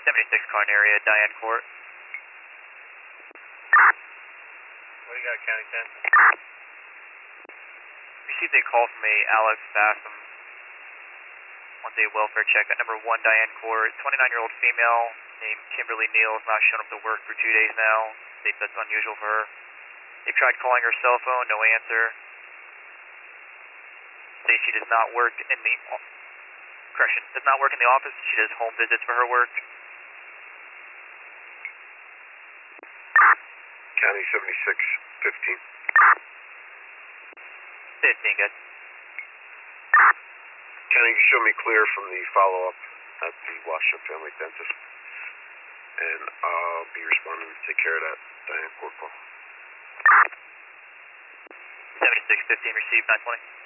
76 Carn area, Diane Court. What do you got, County 10? Received a call from a Alex Bassam. Wants a welfare check at number 1 Diane Court. 29-year-old female named Kimberly Neal has not shown up to work for 2 days now. States that's unusual for her. They tried calling her cell phone, no answer. Says she does not work in the does not work in the office. She does home visits for her work. County 76, 15. 15, good. County, you show me clear from the follow-up at the Washington Family Dentist, and I'll be responding to take care of that Diane Court call. 7615 received 920.